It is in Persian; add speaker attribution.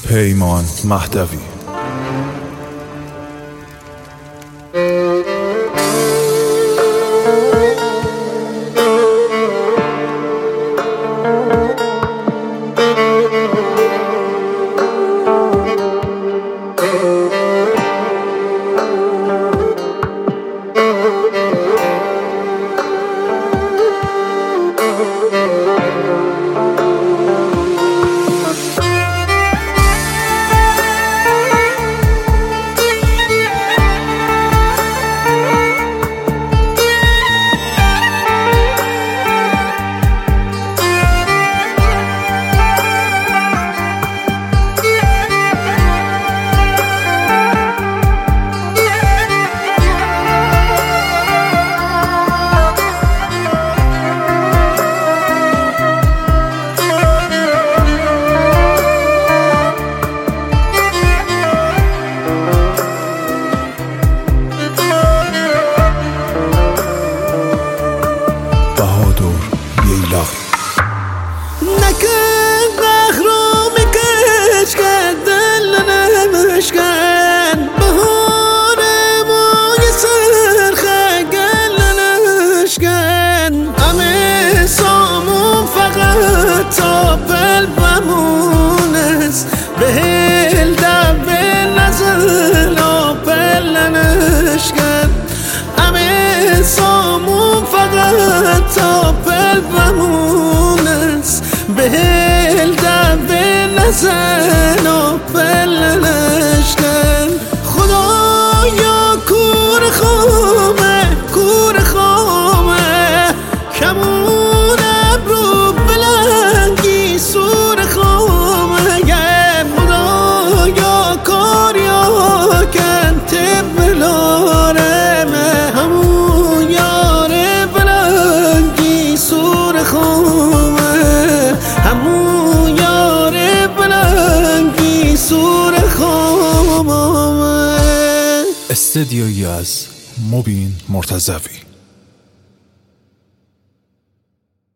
Speaker 1: پیمان مهدوی.
Speaker 2: نکن قهرو میکش که دل نمشکن بهار موی سرخه گل نشکن همه سامون فقط تا بل بمونست بهل دبل نزل و بل نشکن همه سامون فقط تا بل بمونست بهل دبل نزن و بل نشکن خدایا کور خامه کمون ابرو بلنگی سور خامه خدایا کاریا کنت بلارمه همون یار بلنگی سور خامه همون یار بلنگی سور خامه.
Speaker 1: استدیویی از مبین مرتضوی.